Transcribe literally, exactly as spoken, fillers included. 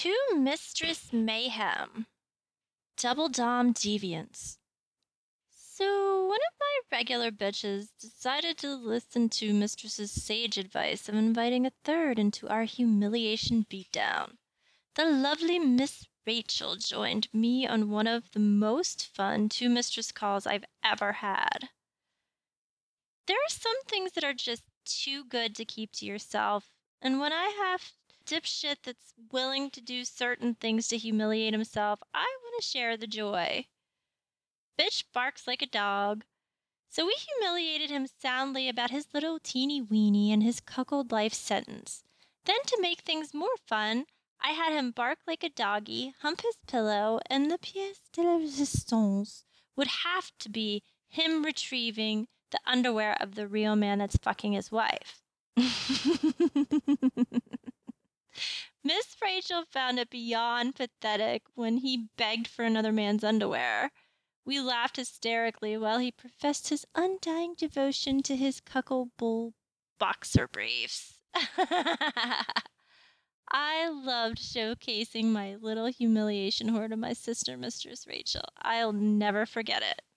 To Mistress Mayhem, Double Dom Deviants. So, one of my regular bitches decided to listen to Mistress's sage advice of inviting a third into our humiliation beatdown. The lovely Miss Rachel joined me on one of the most fun two mistress calls I've ever had. There are some things that are just too good to keep to yourself, and when I have dipshit that's willing to do certain things to humiliate himself, I want to share the joy. Bitch barks like a dog, so we humiliated him soundly about his little teeny weeny and his cuckold life sentence. Then, to make things more fun, I had him bark like a doggy, hump his pillow, and the pièce de la résistance would have to be him retrieving the underwear of the real man that's fucking his wife. Miss Rachel found it beyond pathetic when he begged for another man's underwear. We laughed hysterically while he professed his undying devotion to his cuckold boxer briefs. I loved showcasing my little humiliation hoard of my sister, Mistress Rachel. I'll never forget it.